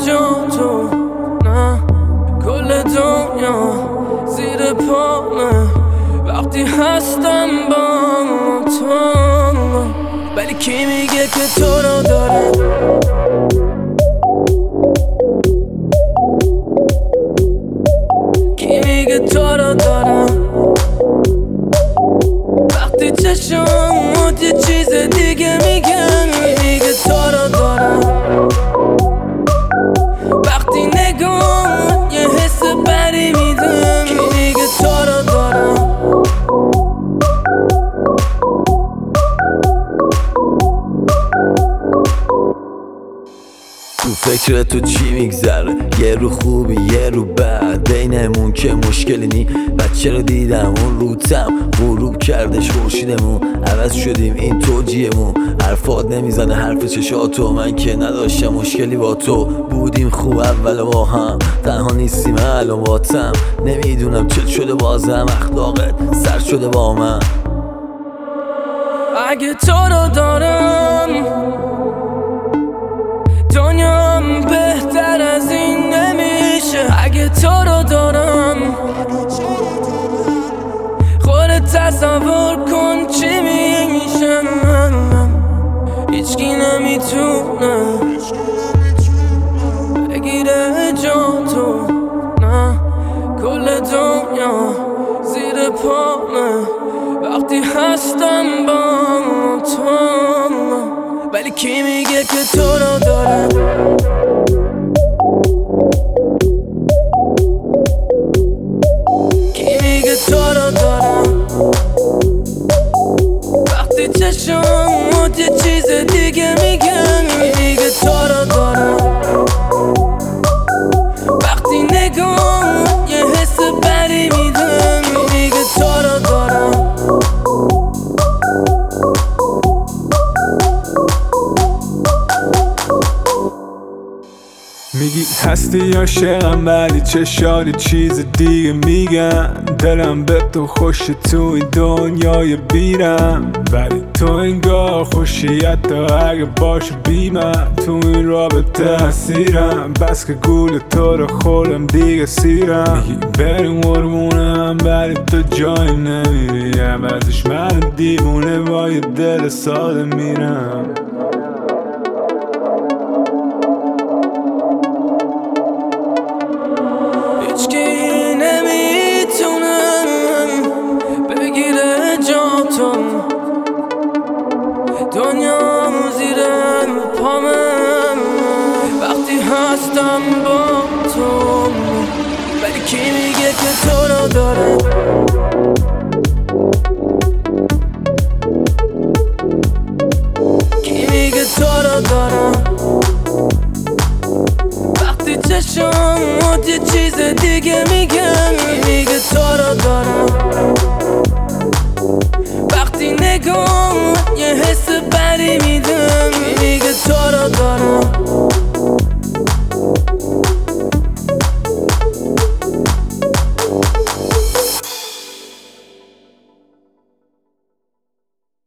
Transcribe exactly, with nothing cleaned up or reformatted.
جا تو، نه کل دنیا زیر پامه وقتی هستم با تو. ولی کی میگه که تو رو داره؟ کی میگه تو رو دارم؟ وقتی چشمات یه چیز دیگه میگن. کی میگه تو رو دارم؟ وقتی نگاه یه حس بری میدم. کی میگه تو رو دارم؟ تو فکر تو چی میگذره؟ یه رو خوبی یه رو بد، بینمون که مشکلی نی. بچه رو دیدم اون روتم غروب کردش خورشیدمون، عوض شدیم این توجیهمون. حرفات نمیزنه حرف چشاتو، من که نداشتم مشکلی با تو. بودیم خوب اول با هم، تنها نیستیم الان باتم. نمیدونم چه شده بازم، اخلاقت سر شده با من. اگه تو رو دارم دنیام بهتر از این نمیشه. اگه تو رو دارم خودت تصور کن چی میشه. هیچکی نمیتونه بگیره جا تو، نه کل دنیا زیر پامه وقتی هستم با تو. ولی کی میگه که تو رو داره؟ کی میگه تو رو دارم؟ وقتی چشمات یه چیز دیگه میگن. کی میگه تو رو دارم؟ وقتی نگاه یه حس بری میدم. کی میگه تو رو دارم؟ میگی هستی عاشقم ولی چشاری چیز دیگه میگن. دلم به تو خوش تو این دنیای بیرم، ولی تو انگار خوشی حتی اگه باشه بی من. تو این رابطه اسیرم، بس که گول تو رو خورم دیگه سیرم. میگی بریم قربونم ولی تو جایی نمیری، عوضش من دیوونه با یه دل ساده میرم. هیچکی نمیتونه بگیره جا تو، دنیا زیر پامه وقتی هستم با تو. ولی کی میگه که تو رو داره؟ کی میگه تو رو دارم؟ وقتی چشمات یه چیز دیگه میگن.